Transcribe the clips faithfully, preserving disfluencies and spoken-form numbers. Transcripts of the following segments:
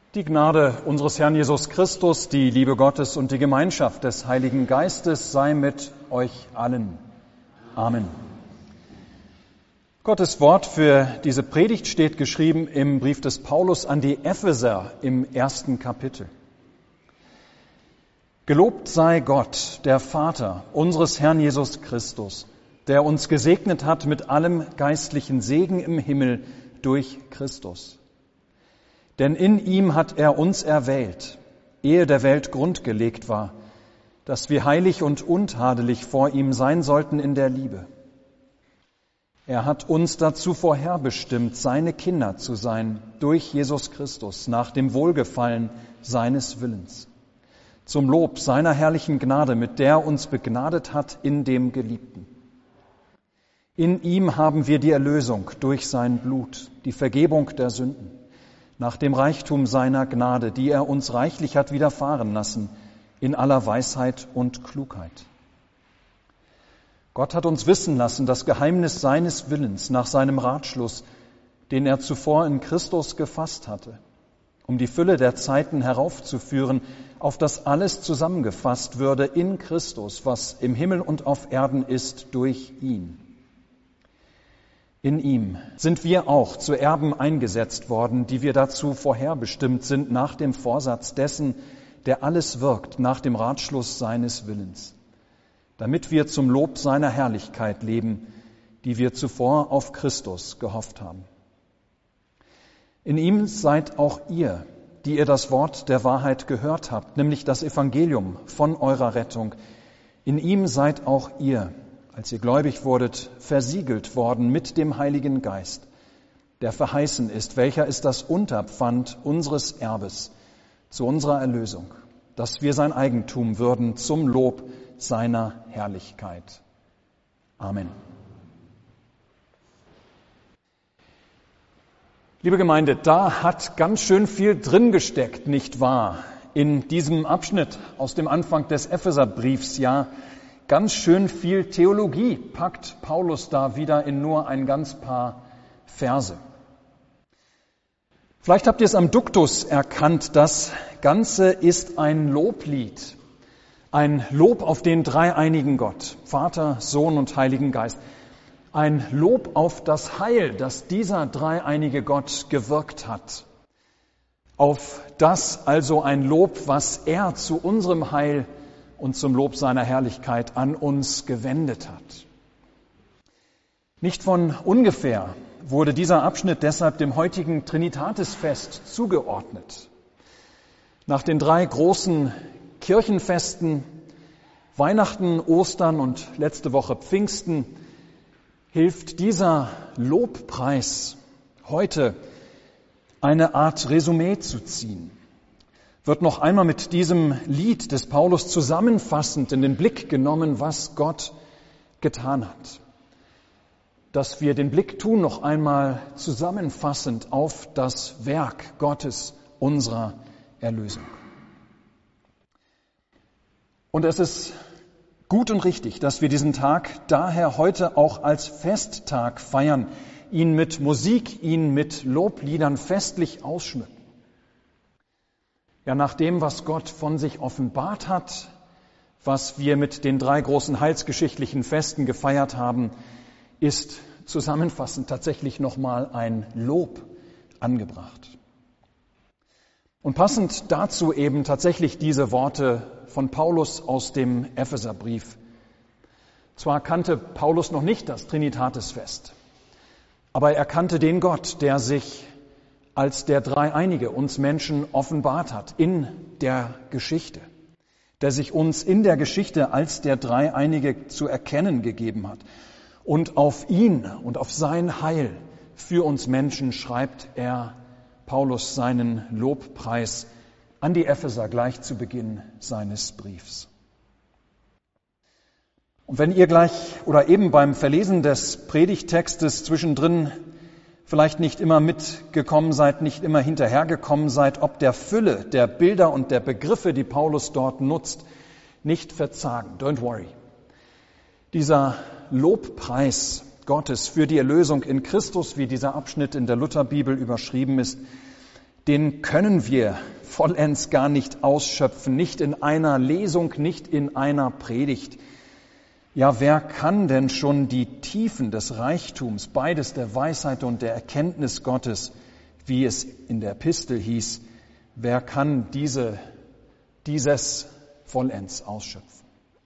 Die Gnade unseres Herrn Jesus Christus, die Liebe Gottes und die Gemeinschaft des Heiligen Geistes sei mit euch allen. Amen. Gottes Wort für diese Predigt steht geschrieben im Brief des Paulus an die Epheser im ersten Kapitel. Gelobt sei Gott, der Vater unseres Herrn Jesus Christus, der uns gesegnet hat mit allem geistlichen Segen im Himmel durch Christus. Denn in ihm hat er uns erwählt, ehe der Welt Grund gelegt war, dass wir heilig und untadelig vor ihm sein sollten in der Liebe. Er hat uns dazu vorherbestimmt, seine Kinder zu sein, durch Jesus Christus, nach dem Wohlgefallen seines Willens, zum Lob seiner herrlichen Gnade, mit der er uns begnadet hat in dem Geliebten. In ihm haben wir die Erlösung durch sein Blut, die Vergebung der Sünden, nach dem Reichtum seiner Gnade, die er uns reichlich hat widerfahren lassen, in aller Weisheit und Klugheit. Gott hat uns wissen lassen, das Geheimnis seines Willens nach seinem Ratschluss, den er zuvor in Christus gefasst hatte, um die Fülle der Zeiten heraufzuführen, auf das alles zusammengefasst würde in Christus, was im Himmel und auf Erden ist, durch ihn. In ihm sind wir auch zu Erben eingesetzt worden, die wir dazu vorherbestimmt sind, nach dem Vorsatz dessen, der alles wirkt, nach dem Ratschluss seines Willens, damit wir zum Lob seiner Herrlichkeit leben, die wir zuvor auf Christus gehofft haben. In ihm seid auch ihr, die ihr das Wort der Wahrheit gehört habt, nämlich das Evangelium von eurer Rettung. In ihm seid auch ihr, als ihr gläubig wurdet, versiegelt worden mit dem Heiligen Geist, der verheißen ist, welcher ist das Unterpfand unseres Erbes zu unserer Erlösung, dass wir sein Eigentum würden zum Lob seiner Herrlichkeit. Amen. Liebe Gemeinde, da hat ganz schön viel drin gesteckt, nicht wahr? In diesem Abschnitt aus dem Anfang des Epheserbriefs, ja, ganz schön viel Theologie packt Paulus da wieder in nur ein ganz paar Verse. Vielleicht habt ihr es am Duktus erkannt, das Ganze ist ein Loblied, ein Lob auf den dreieinigen Gott, Vater, Sohn und Heiligen Geist. Ein Lob auf das Heil, das dieser dreieinige Gott gewirkt hat. Auf das also ein Lob, was er zu unserem Heil und zum Lob seiner Herrlichkeit an uns gewendet hat. Nicht von ungefähr wurde dieser Abschnitt deshalb dem heutigen Trinitatisfest zugeordnet. Nach den drei großen Kirchenfesten, Weihnachten, Ostern und letzte Woche Pfingsten, hilft dieser Lobpreis heute eine Art Resümee zu ziehen. Wird noch einmal mit diesem Lied des Paulus zusammenfassend in den Blick genommen, was Gott getan hat. Dass wir den Blick tun, noch einmal zusammenfassend auf das Werk Gottes, unserer Erlösung. Und es ist gut und richtig, dass wir diesen Tag daher heute auch als Festtag feiern, ihn mit Musik, ihn mit Lobliedern festlich ausschmücken. Ja, nach dem, was Gott von sich offenbart hat, was wir mit den drei großen heilsgeschichtlichen Festen gefeiert haben, ist zusammenfassend tatsächlich nochmal ein Lob angebracht. Und passend dazu eben tatsächlich diese Worte von Paulus aus dem Epheserbrief. Zwar kannte Paulus noch nicht das Trinitatisfest, aber er kannte den Gott, der sich als der Dreieinige uns Menschen offenbart hat in der Geschichte, der sich uns in der Geschichte als der Dreieinige zu erkennen gegeben hat. Und auf ihn und auf sein Heil für uns Menschen schreibt er, Paulus, seinen Lobpreis an die Epheser gleich zu Beginn seines Briefs. Und wenn ihr gleich oder eben beim Verlesen des Predigttextes zwischendrin vielleicht nicht immer mitgekommen seid, nicht immer hinterhergekommen seid, ob der Fülle der Bilder und der Begriffe, die Paulus dort nutzt, nicht verzagen. Don't worry. Dieser Lobpreis Gottes für die Erlösung in Christus, wie dieser Abschnitt in der Lutherbibel überschrieben ist, den können wir vollends gar nicht ausschöpfen, nicht in einer Lesung, nicht in einer Predigt. Ja, wer kann denn schon die Tiefen des Reichtums, beides der Weisheit und der Erkenntnis Gottes, wie es in der Epistel hieß, wer kann diese, dieses vollends ausschöpfen?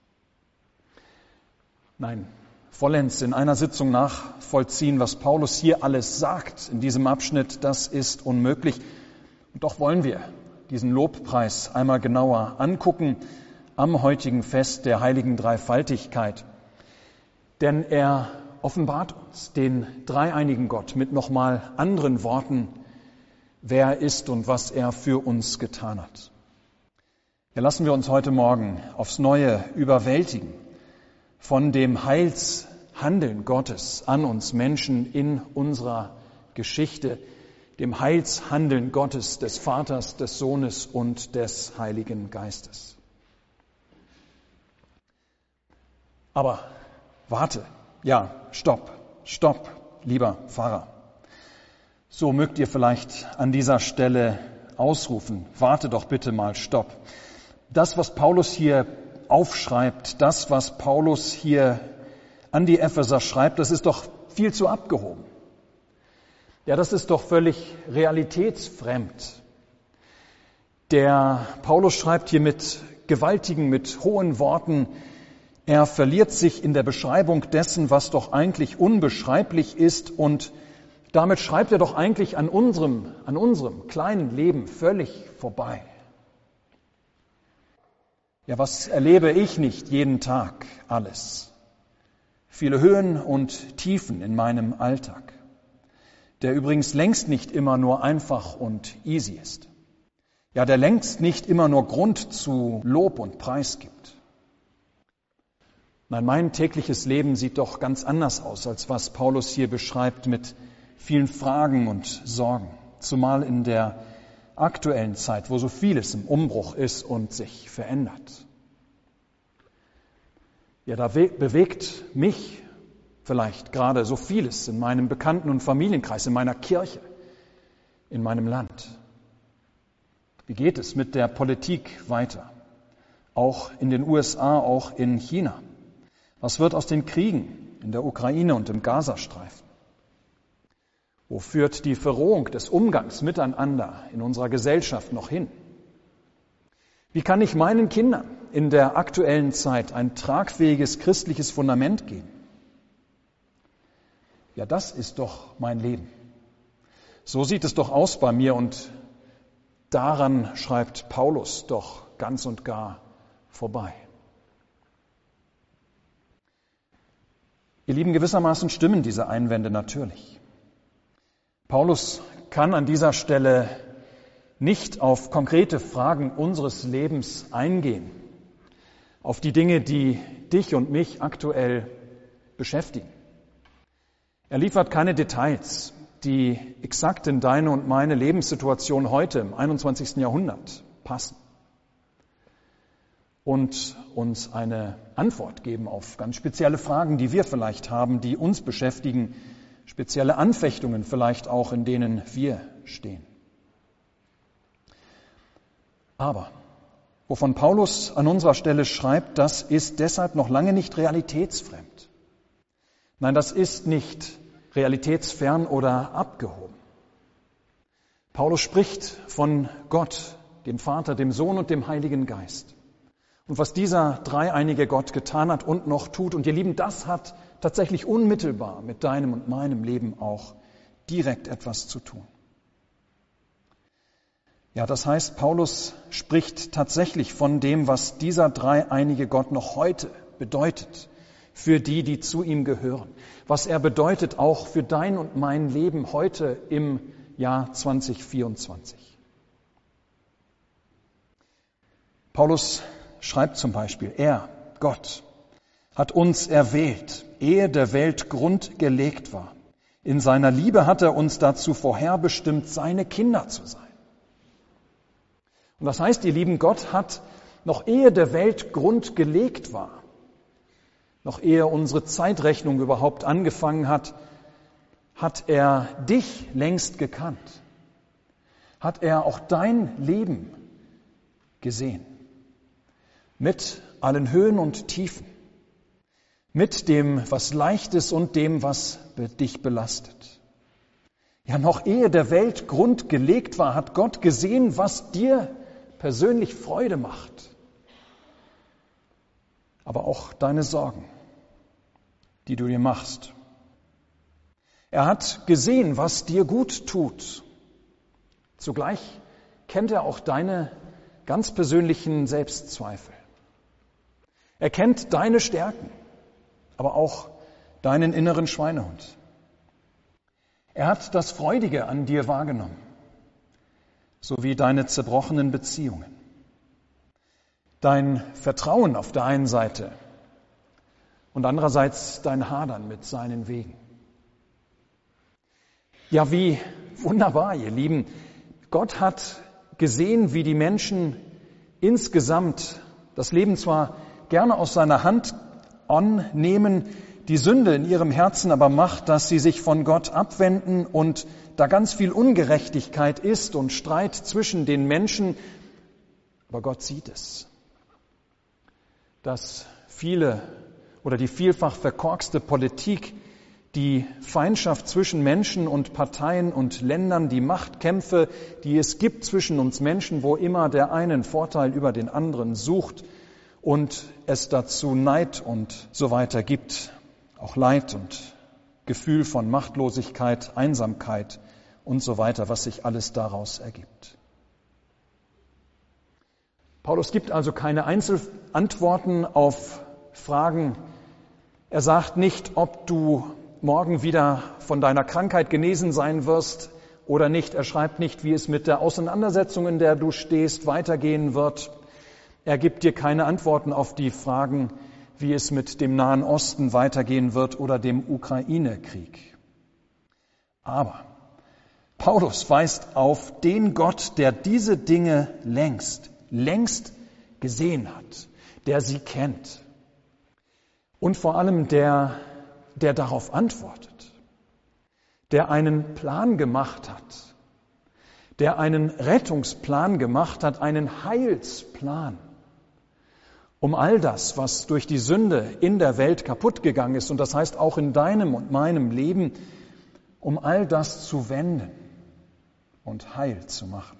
Nein, vollends in einer Sitzung nachvollziehen, was Paulus hier alles sagt in diesem Abschnitt, das ist unmöglich. Und doch wollen wir diesen Lobpreis einmal genauer angucken am heutigen Fest der heiligen Dreifaltigkeit. Denn er offenbart uns den dreieinigen Gott mit nochmal anderen Worten, wer er ist und was er für uns getan hat. Ja, lassen wir uns heute Morgen aufs Neue überwältigen von dem Heilshandeln Gottes an uns Menschen in unserer Geschichte, dem Heilshandeln Gottes, des Vaters, des Sohnes und des Heiligen Geistes. Aber warte, ja, stopp, stopp, lieber Pfarrer. So mögt ihr vielleicht an dieser Stelle ausrufen, warte doch bitte mal, stopp. Das, was Paulus hier aufschreibt, das, was Paulus hier an die Epheser schreibt, das ist doch viel zu abgehoben. Ja, das ist doch völlig realitätsfremd. Der Paulus schreibt hier mit gewaltigen, mit hohen Worten. Er verliert sich in der Beschreibung dessen, was doch eigentlich unbeschreiblich ist, und damit schreibt er doch eigentlich an unserem, an unserem kleinen Leben völlig vorbei. Ja, was erlebe ich nicht jeden Tag alles? Viele Höhen und Tiefen in meinem Alltag, der übrigens längst nicht immer nur einfach und easy ist. Ja, der längst nicht immer nur Grund zu Lob und Preis gibt. Nein, mein tägliches Leben sieht doch ganz anders aus, als was Paulus hier beschreibt, mit vielen Fragen und Sorgen. Zumal in der aktuellen Zeit, wo so vieles im Umbruch ist und sich verändert. Ja, da bewegt mich vielleicht gerade so vieles in meinem Bekannten- und Familienkreis, in meiner Kirche, in meinem Land. Wie geht es mit der Politik weiter? Auch in den U S A, auch in China. Was wird aus den Kriegen in der Ukraine und im Gazastreifen? Wo führt die Verrohung des Umgangs miteinander in unserer Gesellschaft noch hin? Wie kann ich meinen Kindern in der aktuellen Zeit ein tragfähiges christliches Fundament geben? Ja, das ist doch mein Leben. So sieht es doch aus bei mir, und daran schreibt Paulus doch ganz und gar vorbei. Ihr Lieben, gewissermaßen stimmen diese Einwände natürlich. Paulus kann an dieser Stelle nicht auf konkrete Fragen unseres Lebens eingehen, auf die Dinge, die dich und mich aktuell beschäftigen. Er liefert keine Details, die exakt in deine und meine Lebenssituation heute im einundzwanzigsten Jahrhundert passen und uns eine Antwort geben auf ganz spezielle Fragen, die wir vielleicht haben, die uns beschäftigen, spezielle Anfechtungen vielleicht auch, in denen wir stehen. Aber wovon Paulus an unserer Stelle schreibt, das ist deshalb noch lange nicht realitätsfremd. Nein, das ist nicht realitätsfern oder abgehoben. Paulus spricht von Gott, dem Vater, dem Sohn und dem Heiligen Geist. Und was dieser dreieinige Gott getan hat und noch tut, und ihr Lieben, das hat tatsächlich unmittelbar mit deinem und meinem Leben auch direkt etwas zu tun. Ja, das heißt, Paulus spricht tatsächlich von dem, was dieser dreieinige Gott noch heute bedeutet für die, die zu ihm gehören. Was er bedeutet auch für dein und mein Leben heute im Jahr zwanzig vierundzwanzig. Paulus schreibt zum Beispiel, er, Gott, hat uns erwählt, ehe der Welt Grund gelegt war. In seiner Liebe hat er uns dazu vorherbestimmt, seine Kinder zu sein. Und das heißt, ihr Lieben, Gott hat, noch ehe der Welt Grund gelegt war, noch ehe unsere Zeitrechnung überhaupt angefangen hat, hat er dich längst gekannt, hat er auch dein Leben gesehen. Mit allen Höhen und Tiefen. Mit dem, was leicht ist und dem, was dich belastet. Ja, noch ehe der Welt Grund gelegt war, hat Gott gesehen, was dir persönlich Freude macht. Aber auch deine Sorgen, die du dir machst. Er hat gesehen, was dir gut tut. Zugleich kennt er auch deine ganz persönlichen Selbstzweifel. Er kennt deine Stärken, aber auch deinen inneren Schweinehund. Er hat das Freudige an dir wahrgenommen, sowie deine zerbrochenen Beziehungen. Dein Vertrauen auf der einen Seite und andererseits dein Hadern mit seinen Wegen. Ja, wie wunderbar, ihr Lieben. Gott hat gesehen, wie die Menschen insgesamt das Leben zwar gerne aus seiner Hand annehmen, die Sünde in ihrem Herzen aber macht, dass sie sich von Gott abwenden und da ganz viel Ungerechtigkeit ist und Streit zwischen den Menschen. Aber Gott sieht es, dass viele oder die vielfach verkorkste Politik, die Feindschaft zwischen Menschen und Parteien und Ländern, die Machtkämpfe, die es gibt zwischen uns Menschen, wo immer der einen Vorteil über den anderen sucht und es dazu Neid und so weiter gibt, auch Leid und Gefühl von Machtlosigkeit, Einsamkeit und so weiter, was sich alles daraus ergibt. Paulus gibt also keine Einzelantworten auf Fragen. Er sagt nicht, ob du morgen wieder von deiner Krankheit genesen sein wirst oder nicht. Er schreibt nicht, wie es mit der Auseinandersetzung, in der du stehst, weitergehen wird. Er gibt dir keine Antworten auf die Fragen, wie es mit dem Nahen Osten weitergehen wird oder dem Ukraine-Krieg. Aber Paulus weist auf den Gott, der diese Dinge längst, längst gesehen hat, der sie kennt und vor allem der, der darauf antwortet, der einen Plan gemacht hat, der einen Rettungsplan gemacht hat, einen Heilsplan, um all das, was durch die Sünde in der Welt kaputt gegangen ist, und das heißt auch in deinem und meinem Leben, um all das zu wenden und heil zu machen.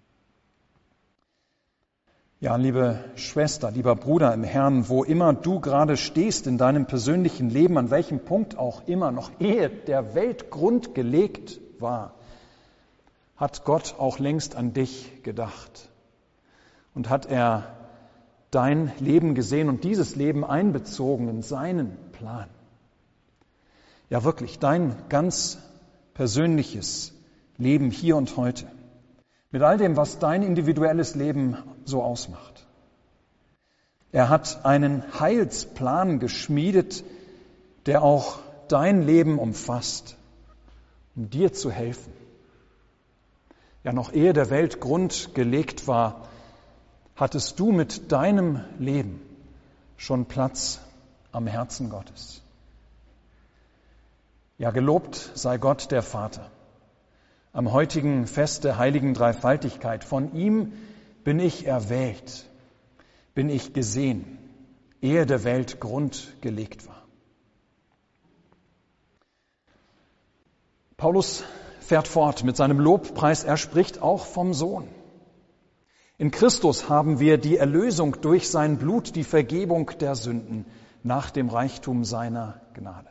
Ja, liebe Schwester, lieber Bruder im Herrn, wo immer du gerade stehst in deinem persönlichen Leben, an welchem Punkt auch immer, noch ehe der Weltgrund gelegt war, hat Gott auch längst an dich gedacht und hat er dein Leben gesehen und dieses Leben einbezogen in seinen Plan. Ja, wirklich, dein ganz persönliches Leben hier und heute. Mit all dem, was dein individuelles Leben so ausmacht. Er hat einen Heilsplan geschmiedet, der auch dein Leben umfasst, um dir zu helfen. Ja, noch ehe der Weltgrund gelegt war, hattest du mit deinem Leben schon Platz am Herzen Gottes. Ja, gelobt sei Gott, der Vater. Am heutigen Fest der heiligen Dreifaltigkeit. Von ihm bin ich erwählt, bin ich gesehen, ehe der Welt Grund gelegt war. Paulus fährt fort mit seinem Lobpreis. Er spricht auch vom Sohn. In Christus haben wir die Erlösung durch sein Blut, die Vergebung der Sünden nach dem Reichtum seiner Gnade.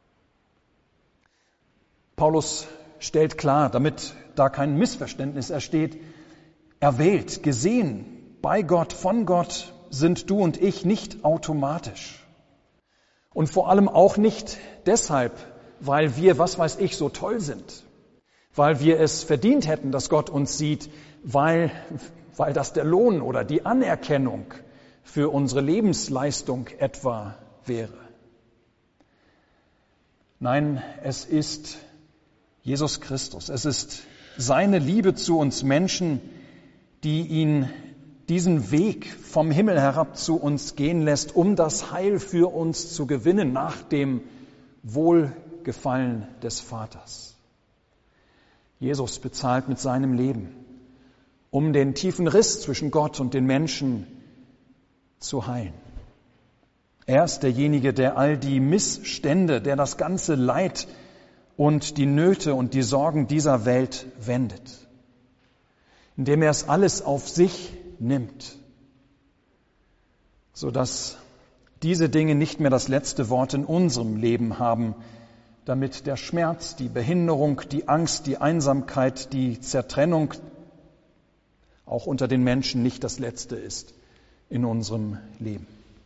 Paulus stellt klar, damit da kein Missverständnis entsteht, erwählt, gesehen, bei Gott, von Gott sind du und ich nicht automatisch. Und vor allem auch nicht deshalb, weil wir, was weiß ich, so toll sind, weil wir es verdient hätten, dass Gott uns sieht, weil, weil das der Lohn oder die Anerkennung für unsere Lebensleistung etwa wäre. Nein, es ist Jesus Christus. Es ist seine Liebe zu uns Menschen, die ihn diesen Weg vom Himmel herab zu uns gehen lässt, um das Heil für uns zu gewinnen nach dem Wohlgefallen des Vaters. Jesus bezahlt mit seinem Leben um den tiefen Riss zwischen Gott und den Menschen zu heilen. Er ist derjenige, der all die Missstände, der das ganze Leid und die Nöte und die Sorgen dieser Welt wendet, indem er es alles auf sich nimmt, sodass diese Dinge nicht mehr das letzte Wort in unserem Leben haben, damit der Schmerz, die Behinderung, die Angst, die Einsamkeit, die Zertrennung auch unter den Menschen nicht das Letzte ist in unserem Leben.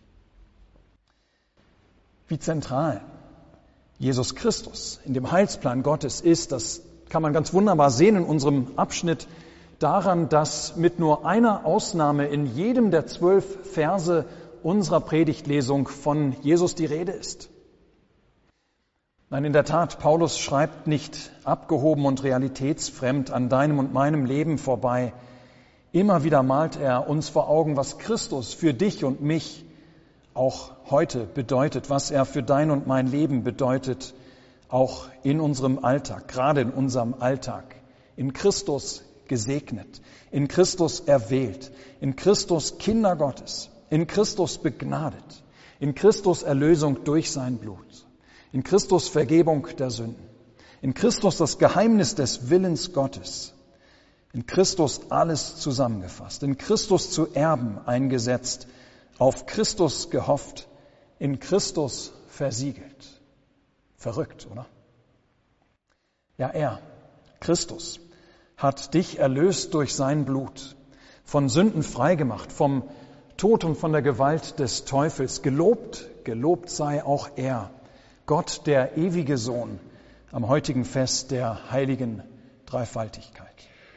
Wie zentral Jesus Christus in dem Heilsplan Gottes ist, das kann man ganz wunderbar sehen in unserem Abschnitt daran, dass mit nur einer Ausnahme in jedem der zwölf Verse unserer Predigtlesung von Jesus die Rede ist. Nein, in der Tat, Paulus schreibt nicht abgehoben und realitätsfremd an deinem und meinem Leben vorbei. Immer wieder malt er uns vor Augen, was Christus für dich und mich auch heute bedeutet, was er für dein und mein Leben bedeutet, auch in unserem Alltag, gerade in unserem Alltag. In Christus gesegnet, in Christus erwählt, in Christus Kinder Gottes, in Christus begnadet, in Christus Erlösung durch sein Blut, in Christus Vergebung der Sünden, in Christus das Geheimnis des Willens Gottes, in Christus alles zusammengefasst, in Christus zu Erben eingesetzt, auf Christus gehofft, in Christus versiegelt. Verrückt, oder? Ja, er, Christus, hat dich erlöst durch sein Blut, von Sünden freigemacht, vom Tod und von der Gewalt des Teufels. Gelobt, gelobt sei auch er, Gott, der ewige Sohn, am heutigen Fest der heiligen Dreifaltigkeit.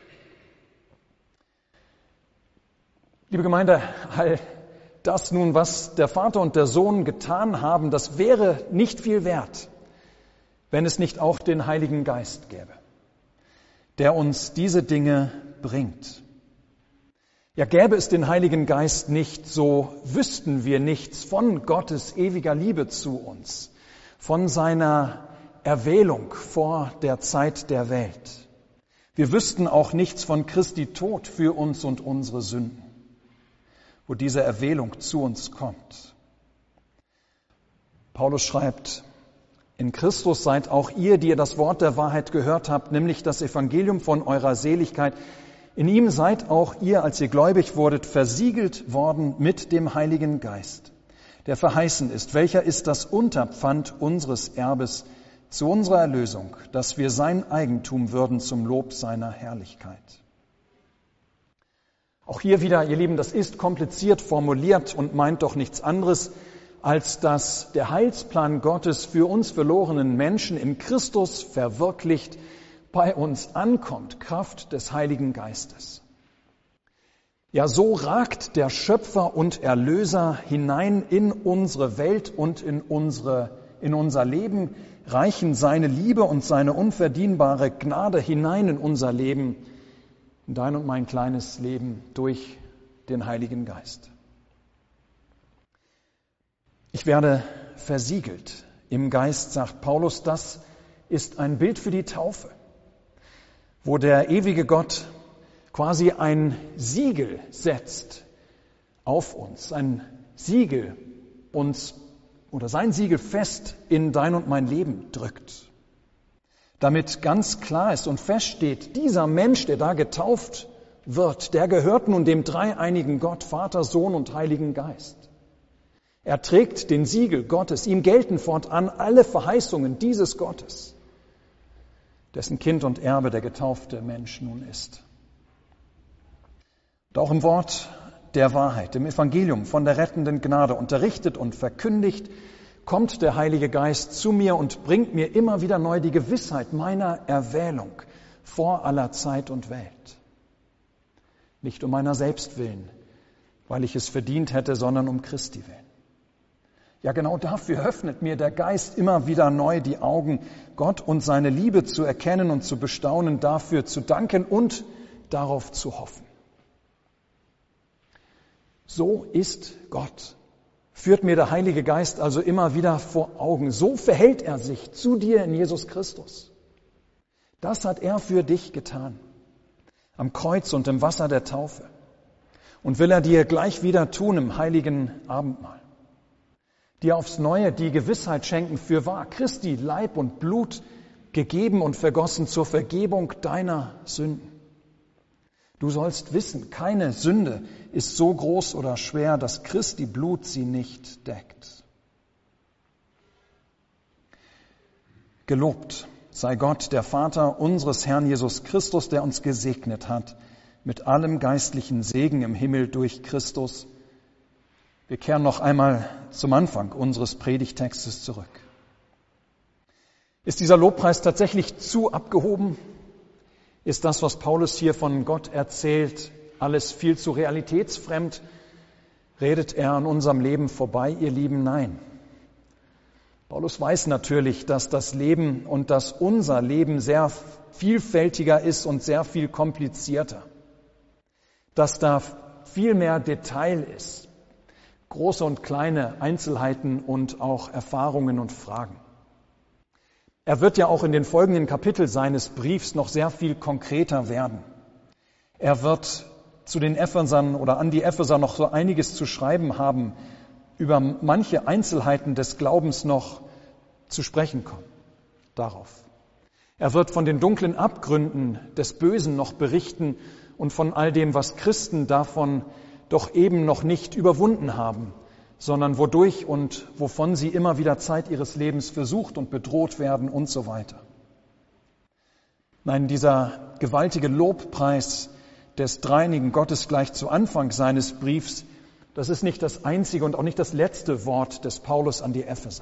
Liebe Gemeinde, all das nun, was der Vater und der Sohn getan haben, das wäre nicht viel wert, wenn es nicht auch den Heiligen Geist gäbe, der uns diese Dinge bringt. Ja, gäbe es den Heiligen Geist nicht, so wüssten wir nichts von Gottes ewiger Liebe zu uns, von seiner Erwählung vor der Zeit der Welt. Wir wüssten auch nichts von Christi Tod für uns und unsere Sünden, wo diese Erwählung zu uns kommt. Paulus schreibt, in Christus seid auch ihr, die ihr das Wort der Wahrheit gehört habt, nämlich das Evangelium von eurer Seligkeit. In ihm seid auch ihr, als ihr gläubig wurdet, versiegelt worden mit dem Heiligen Geist, der verheißen ist. Welcher ist das Unterpfand unseres Erbes zu unserer Erlösung, dass wir sein Eigentum würden zum Lob seiner Herrlichkeit. Auch hier wieder, ihr Lieben, das ist kompliziert formuliert und meint doch nichts anderes, als dass der Heilsplan Gottes für uns verlorenen Menschen in Christus verwirklicht bei uns ankommt, Kraft des Heiligen Geistes. Ja, so ragt der Schöpfer und Erlöser hinein in unsere Welt und in unsere, in unser Leben, reichen seine Liebe und seine unverdienbare Gnade hinein in unser Leben, in dein und mein kleines Leben durch den Heiligen Geist. Ich werde versiegelt im Geist, sagt Paulus, das ist ein Bild für die Taufe, wo der ewige Gott quasi ein Siegel setzt auf uns, ein Siegel uns oder sein Siegel fest in dein und mein Leben drückt. Damit ganz klar ist und feststeht, dieser Mensch, der da getauft wird, der gehört nun dem dreieinigen Gott, Vater, Sohn und Heiligen Geist. Er trägt den Siegel Gottes, ihm gelten fortan alle Verheißungen dieses Gottes, dessen Kind und Erbe der getaufte Mensch nun ist. Und auch im Wort der Wahrheit, im Evangelium von der rettenden Gnade unterrichtet und verkündigt, kommt der Heilige Geist zu mir und bringt mir immer wieder neu die Gewissheit meiner Erwählung vor aller Zeit und Welt. Nicht um meiner selbst willen, weil ich es verdient hätte, sondern um Christi willen. Ja, genau dafür öffnet mir der Geist immer wieder neu die Augen, Gott und seine Liebe zu erkennen und zu bestaunen, dafür zu danken und darauf zu hoffen. So ist Gott. Führt mir der Heilige Geist also immer wieder vor Augen. So verhält er sich zu dir in Jesus Christus. Das hat er für dich getan. am Kreuz und im Wasser der Taufe. Und will er dir gleich wieder tun im heiligen Abendmahl. Dir aufs Neue die Gewissheit schenken für wahr, Christi Leib und Blut gegeben und vergossen zur Vergebung deiner Sünden. Du sollst wissen, keine Sünde ist so groß oder schwer, dass Christi Blut sie nicht deckt. Gelobt sei Gott, der Vater unseres Herrn Jesus Christus, der uns gesegnet hat mit allem geistlichen Segen im Himmel durch Christus. Wir kehren noch einmal zum Anfang unseres Predigtextes zurück. Ist dieser Lobpreis tatsächlich zu abgehoben? Ist das, was Paulus hier von Gott erzählt, alles viel zu realitätsfremd? Redet er an unserem Leben vorbei, ihr Lieben? Nein. Paulus weiß natürlich, dass das Leben und dass unser Leben sehr vielfältiger ist und sehr viel komplizierter. Dass da viel mehr Detail ist, große und kleine Einzelheiten und auch Erfahrungen und Fragen. Er wird ja auch in den folgenden Kapiteln seines Briefs noch sehr viel konkreter werden. Er wird zu den Ephesern oder an die Epheser noch so einiges zu schreiben haben, über manche Einzelheiten des Glaubens noch zu sprechen kommen. Darauf. Er wird von den dunklen Abgründen des Bösen noch berichten und von all dem, was Christen davon doch eben noch nicht überwunden haben, sondern wodurch und wovon sie immer wieder Zeit ihres Lebens versucht und bedroht werden und so weiter. Nein, dieser gewaltige Lobpreis des dreieinigen Gottes gleich zu Anfang seines Briefs, das ist nicht das einzige und auch nicht das letzte Wort des Paulus an die Epheser.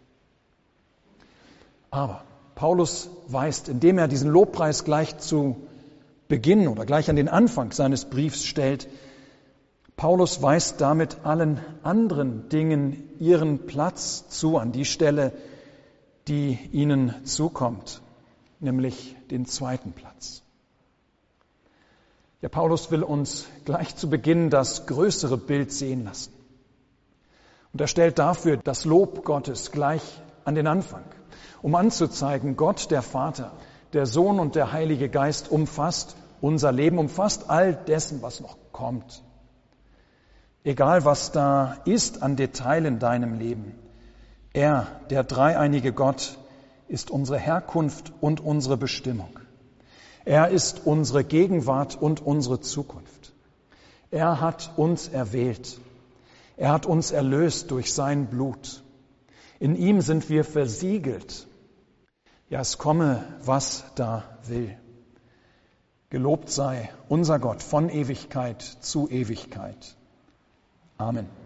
Aber Paulus weist, indem er diesen Lobpreis gleich zu Beginn oder gleich an den Anfang seines Briefs stellt, Paulus weist damit allen anderen Dingen ihren Platz zu, an die Stelle, die ihnen zukommt, nämlich den zweiten Platz. Ja, Paulus will uns gleich zu Beginn das größere Bild sehen lassen. Und er stellt dafür das Lob Gottes gleich an den Anfang, um anzuzeigen, Gott, der Vater, der Sohn und der Heilige Geist umfasst unser Leben, umfasst all dessen, was noch kommt. Egal, was da ist an Detail in deinem Leben, er, der dreieinige Gott, ist unsere Herkunft und unsere Bestimmung. Er ist unsere Gegenwart und unsere Zukunft. Er hat uns erwählt. Er hat uns erlöst durch sein Blut. In ihm sind wir versiegelt. Ja, es komme, was da will. Gelobt sei unser Gott von Ewigkeit zu Ewigkeit. Amen.